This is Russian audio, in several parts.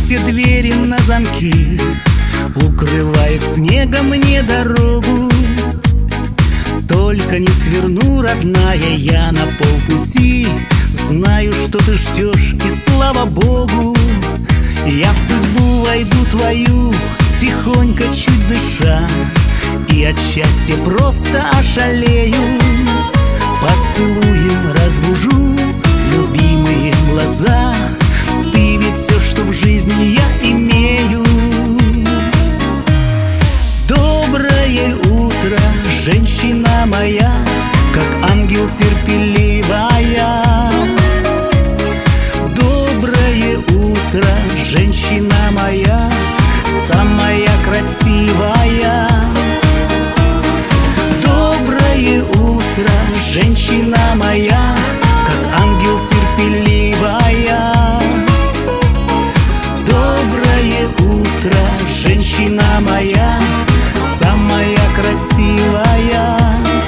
все двери на замки, укрывает снегом мне дорогу. Только не сверну, родная, я на полпути. Знаю, что ты ждешь, и слава Богу. Я в судьбу войду твою, тихонько, чуть дыша, и от счастья просто ошалею. Поцелуем разбужу любимые глаза. Ты ведь все, что в жизни я имею. Доброе утро, женщина моя, как ангел терпеливая. Доброе утро, женщина моя, самая красивая. Доброе утро, женщина моя, как ангел терпеливая. Доброе утро, женщина моя, самая красивая.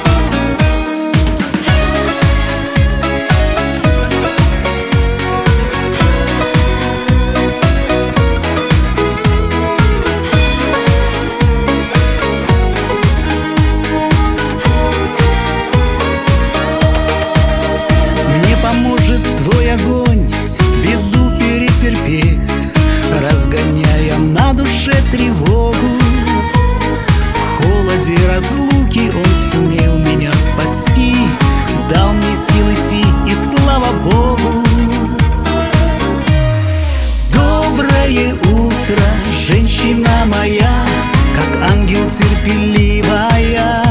Поможет твой огонь беду перетерпеть, разгоняя на душе тревогу. В холоде разлуки он сумел меня спасти, дал мне сил идти, и слава Богу. Доброе утро, женщина моя, как ангел терпеливая.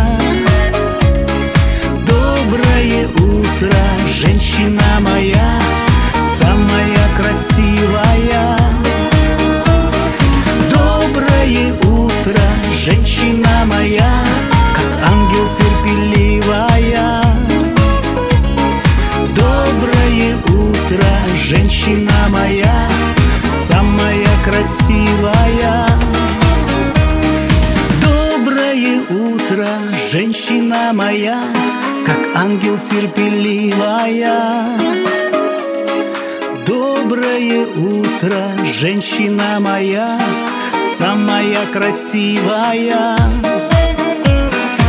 Доброе утро, женщина моя, самая красивая. Доброе утро, женщина моя, как ангел терпеливая. Доброе утро, женщина моя, самая красивая. Доброе утро, женщина моя, как ангел терпеливая. Доброе утро, женщина моя, самая красивая.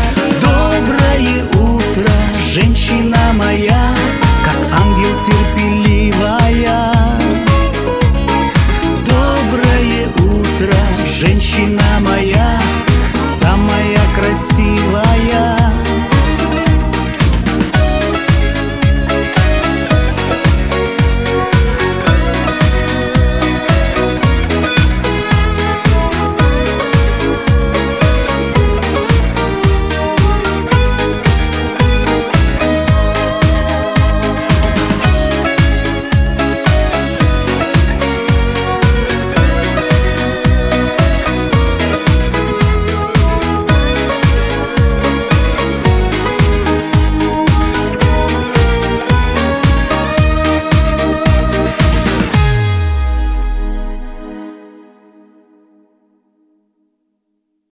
Доброе утро, женщина моя, как ангел терпеливая.